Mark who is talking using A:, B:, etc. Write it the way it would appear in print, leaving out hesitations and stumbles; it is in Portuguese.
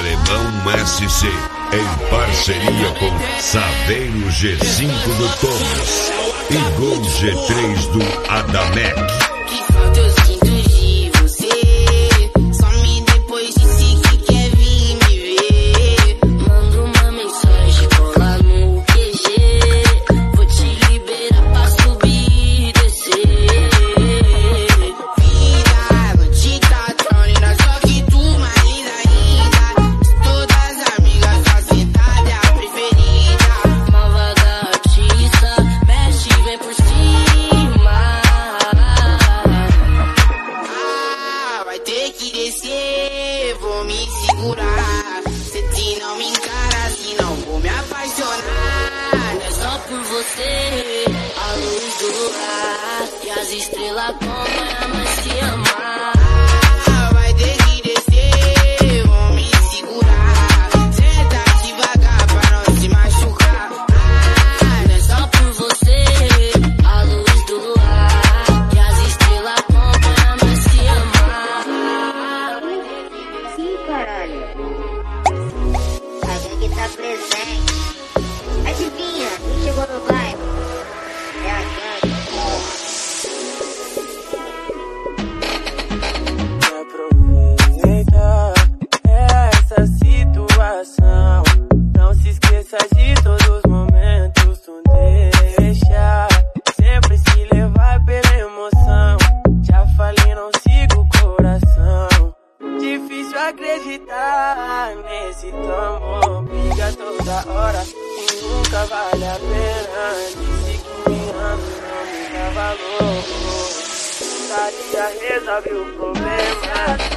A: Alemão SC, em parceria com Saveiro G5 do Thomas e Gol G3 do Adamec.
B: Vou me segurar. Se não me encara, se não vou me apaixonar. Não é só por você, a luz do ar e as estrelas como ama se amar. Vai ter que descer, vou me segurar. Senta devagar pra não se machucar. Não é só por você, a luz do ar e as estrelas como ama se amar.
C: Sim, caralho. A gente tá presente. Adivinha, quem chegou no bairro? É a gangue.
D: Aproveita essa situação. Não se esqueça de todos os momentos. Tu deixa sempre se levar pela emoção. Já falei, não siga o coração. Difícil acreditar nesse teu amor. Briga toda hora e nunca vale a pena. Disse que me ama e não me dava valor. Resolve o problema.